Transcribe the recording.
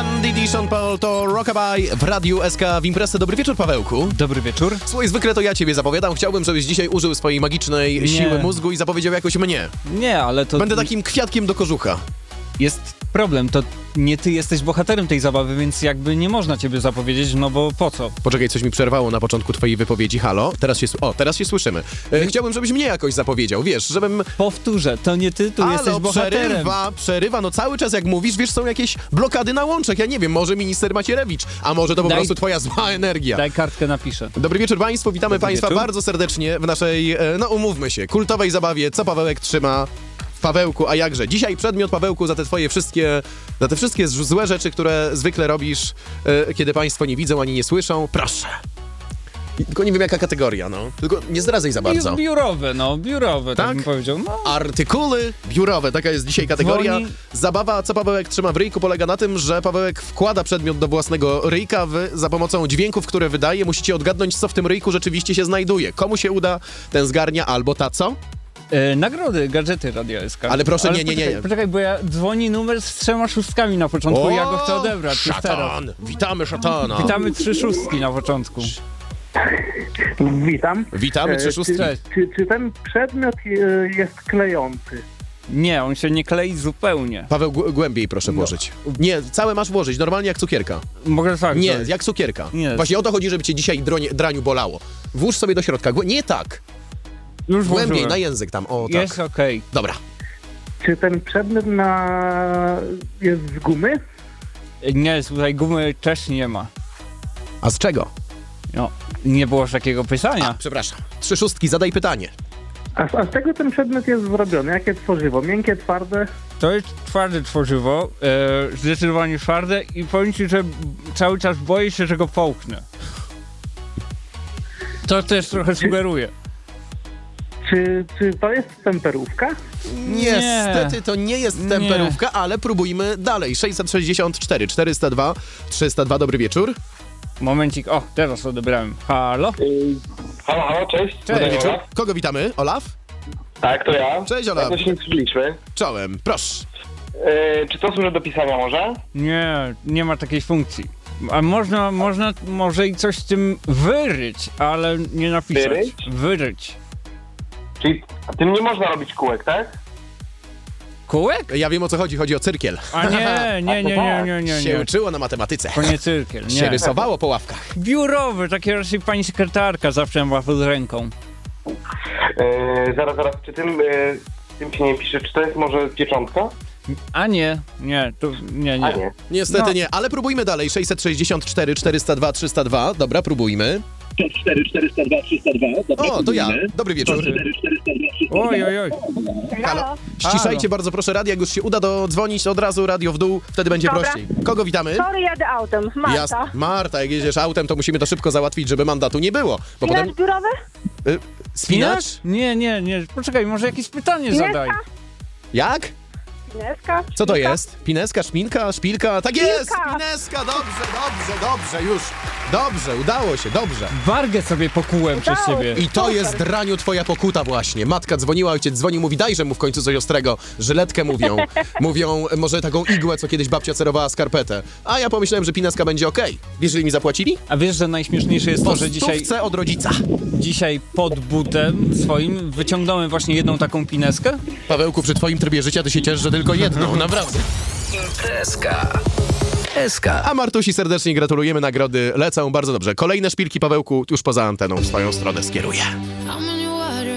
Diddy, Sean Paul to Rockabye w Radiu SK w imprezę. Dobry wieczór, Pawełku. Dobry wieczór. Słuchaj, zwykle to ja ciebie zapowiadam. Chciałbym, żebyś dzisiaj użył swojej magicznej siły mózgu i zapowiedział jakoś mnie. Nie, ale to... Będę takim kwiatkiem do kożucha. Jest problem, to nie ty jesteś bohaterem tej zabawy, więc jakby nie można ciebie zapowiedzieć, no bo po co? Poczekaj, coś mi przerwało na początku twojej wypowiedzi. Halo? Teraz się słyszymy. Chciałbym, żebyś mnie jakoś zapowiedział, wiesz, żebym... Powtórzę, to nie ty tu jesteś bohaterem. Przerywa, no cały czas jak mówisz, wiesz, są jakieś blokady na łączach. Ja nie wiem, może minister Macierewicz, a może to po prostu twoja zła energia. Daj kartkę, napiszę. Dobry wieczór państwu, witamy państwa bardzo serdecznie w naszej, no umówmy się, kultowej zabawie Co Pawełek trzyma w Pawełku, a jakże? Dzisiaj przedmiot, Pawełku, za te wszystkie złe rzeczy, które zwykle robisz, kiedy państwo nie widzą ani nie słyszą. Proszę. Tylko nie wiem jaka kategoria, no. Tylko nie zdradzaj za bardzo. Biurowe, tak bym powiedział. No. Artykuły biurowe, taka jest dzisiaj kategoria. Zabawa Co Pawełek trzyma w ryjku polega na tym, że Pawełek wkłada przedmiot do własnego ryjka, za pomocą dźwięków, które wydaje, musicie odgadnąć, co w tym ryjku rzeczywiście się znajduje. Komu się uda, ten zgarnia albo ta co? Nagrody, gadżety Radio SK. Ale proszę, nie. Poczekaj, bo wdzwoni numer z 3 szóstkami na początku i ja go chcę odebrać. Szatan! Witamy szatana! Witamy 3 szóstki na początku. Witam. Witamy 3 szóstki. Czy ten przedmiot jest klejący? Nie, on się nie klei zupełnie. Paweł, głębiej proszę włożyć. Nie, całe masz włożyć, normalnie jak cukierka. Mogę tak. Nie, jak cukierka. Nie. Właśnie o to chodzi, żeby cię dzisiaj draniu bolało. Włóż sobie do środka. Nie tak. Już głębiej, włożyłem. na język tam, o tak. Jest okej. Dobra. Czy ten przedmiot jest z gumy? Nie, tutaj gumy też nie ma. A z czego? No, nie było takiego pytania. Przepraszam. 3 szóstki, zadaj pytanie. A z czego ten przedmiot jest zrobiony? Jakie tworzywo? Miękkie, twarde? To jest twarde tworzywo, zdecydowanie twarde i powiem ci, że cały czas boję się, że go połknę. To też trochę sugeruje. Czy to jest temperówka? Niestety to nie jest temperówka, ale próbujmy dalej. 664 402 302, dobry wieczór. Momencik, teraz odebrałem. Halo? Halo, cześć. Dobry wieczór. Kogo witamy? Olaf? Tak, to ja. Cześć, Olaf. Jak się nie słyszeliśmy. Czołem, proszę. Czy to służy do pisania może? Nie ma takiej funkcji. A można może i coś z tym wyryć, ale nie napisać. Wyryć. Czyli tym nie można robić kółek, tak? Kółek? Ja wiem o co chodzi, chodzi o cyrkiel. A nie. Się uczyło na matematyce. To nie cyrkiel, nie. Się rysowało po ławkach. Biurowy, takie raczej pani sekretarka zawsze ma pod ręką. Zaraz, czy tym się nie pisze, czy to jest może pieczątka? A nie, tu nie. A nie. Niestety nie, ale próbujmy dalej. 664 402 302, dobra, próbujmy. 402 302. O, to ja. Dobry wieczór. Oj. Halo. Ściszajcie bardzo proszę radio, jak już się uda dodzwonić od razu radio w dół, wtedy będzie prościej. Kogo witamy? Sorry, jadę autem. Marta. Marta, jak jedziesz autem, to musimy to szybko załatwić, żeby mandatu nie było. Bo Spinacz potem... biurowy? Spinacz? Nie. Poczekaj, może jakieś pytanie zadaj. Jak? Pineska? Co to jest? Pineska, szminka, szpilka? Tak jest! Szpilka. Pineska, dobrze, już. Dobrze, udało się, dobrze. Wargę sobie pokułem przez ciebie. I to jest, Draniu, twoja pokuta właśnie. Matka dzwoniła, ojciec dzwonił, mówi, dajże mu w końcu coś ostrego. Żyletkę mówią. Mówią, może taką igłę, co kiedyś babcia cerowała skarpetę. A ja pomyślałem, że pineska będzie okej. Wiesz, ile mi zapłacili? A wiesz, że najśmieszniejsze jest to, że stówce od rodzica. Dzisiaj pod butem swoim wyciągnąłem właśnie jedną taką pineskę. Pawełku, przy twoim trybie życia ty się ciesz, że tylko jedną, naprawdę. Imprezka. SK. A Martusi serdecznie gratulujemy, nagrody lecą bardzo dobrze. Kolejne szpilki, Pawełku, już poza anteną w swoją stronę skieruje.